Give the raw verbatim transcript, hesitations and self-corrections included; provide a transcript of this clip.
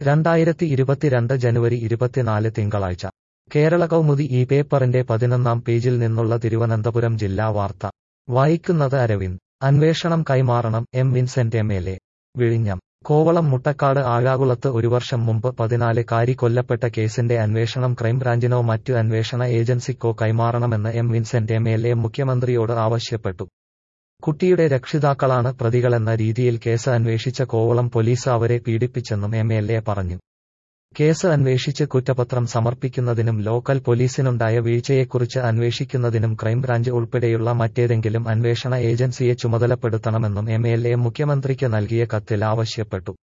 രണ്ടായിരത്തി ഇരുപത്തിരണ്ട് ജനുവരി ഇരുപത്തിനാല് തിങ്കളാഴ്ച കേരള കൗമുദി ഈ പേപ്പറിന്റെ പതിനൊന്നാം പേജിൽ നിന്നുള്ള തിരുവനന്തപുരം ജില്ലാ വാർത്ത വായിക്കുന്നത് അരവിന്ദ്. അന്വേഷണം കൈമാറണം M Vincent M L A. വിഴിഞ്ഞം. കോവളം മുട്ടക്കാട് ആഴാകുളത്ത് ഒരു വർഷം മുമ്പ് പതിനാല് കാരി കൊല്ലപ്പെട്ട കേസിന്റെ അന്വേഷണം ക്രൈംബ്രാഞ്ചിനോ മറ്റു അന്വേഷണ ഏജൻസിക്കോ കൈമാറണമെന്ന് M Vincent M L A മുഖ്യമന്ത്രിയോട് ആവശ്യപ്പെട്ടു. കുട്ടിയുടെ രക്ഷിതാക്കളാണ് പ്രതികളെന്ന രീതിയിൽ കേസ് അന്വേഷിച്ച കോവളം പോലീസ് അവരെ പീഡിപ്പിച്ചെന്നും എം എൽ എ പറഞ്ഞു. കേസ് അന്വേഷിച്ച് കുറ്റപത്രം സമർപ്പിക്കുന്നതിനും ലോക്കൽ പോലീസിനുണ്ടായ വീഴ്ചയെക്കുറിച്ച് അന്വേഷിക്കുന്നതിനും ക്രൈംബ്രാഞ്ച് ഉൾപ്പെടെയുള്ള മറ്റേതെങ്കിലും അന്വേഷണ ഏജൻസിയെ ചുമതലപ്പെടുത്തണമെന്നും എം എൽ എ മുഖ്യമന്ത്രിക്ക് നൽകിയ കത്തിൽ ആവശ്യപ്പെട്ടു.